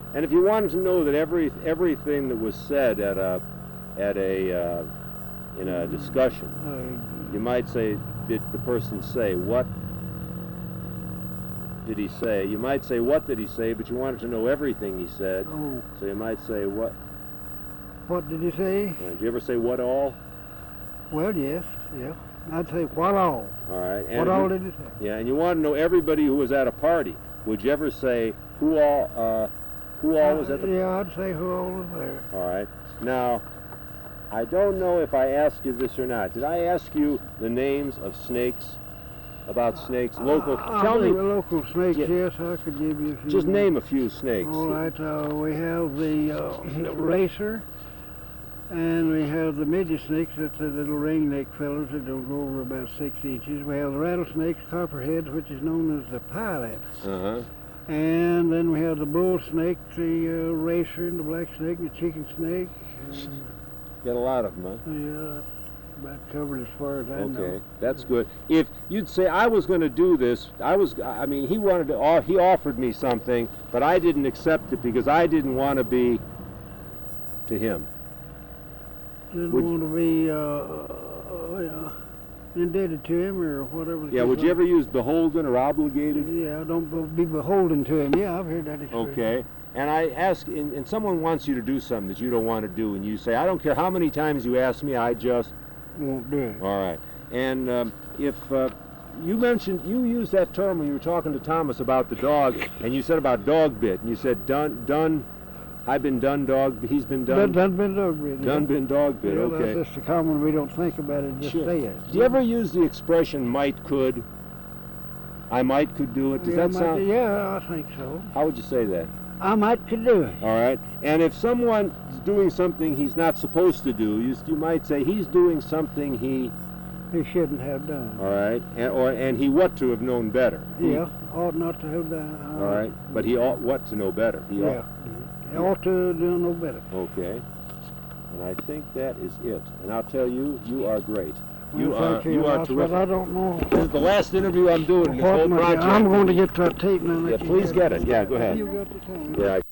And if you wanted to know that everything that was said in a discussion, you might say, did the person say, what did he say? You might say, what did he say, but you wanted to know everything he said. Oh. So you might say, what? What did he say? Did you ever say, what all? Well, yes, yeah. I'd say, what all? All right. And what all did he say? Yeah, and you want to know everybody who was at a party. Would you ever say, who all was at the party? Yeah, I'd say who all was there. All right. Now, I don't know if I asked you this or not. Did I ask you the names of snakes? About snakes, local. Tell me. Local snakes, yes, I could give you a few. Just name a few snakes. All right, we have the racer, and we have the midget snakes. That's the little ringneck fellows that don't go over about 6 inches. We have the rattlesnakes, copperheads, which is known as the pilot. Uh-huh. And then we have the bull snake, the racer, and the black snake, and the chicken snake. Got a lot of them, huh? Yeah. About covered as far as I know. Okay, that's good. If you'd say I was going to do this, I mean, he offered me something, but I didn't accept it because I didn't want to be to him. Didn't want to be indebted to him or whatever. Yeah, would you ever use beholden or obligated? Yeah, don't be beholden to him. Yeah, I've heard that expression. Okay. And I ask, and someone wants you to do something that you don't want to do, and you say, I don't care how many times you ask me, I just won't do it. All right. And if you used that term when you were talking to Thomas about the dog, and you said about dog bit, and you said done, I've been done dog, he's been done. Done been dog bit. Done been dog bit. Yeah, Okay. That's just a common. We don't think about it. Just say it. Do you ever use the expression might could? I might could do it. Does that sound? Yeah, I think so. How would you say that? I might could do it. All right. And if someone's doing something he's not supposed to do, you might say he's doing something he shouldn't have done. All right. And he ought to have known better. Yeah, ought not to have done. All right. But he ought what to know better. He ought to do no better. Okay. And I think that is it. And I'll tell you, you are great. You are terrific. But I don't know. This is the last interview I'm doing in this whole project. I'm going to get that tape now. Yeah, please get it. Yeah, go ahead. You got the time. Yeah.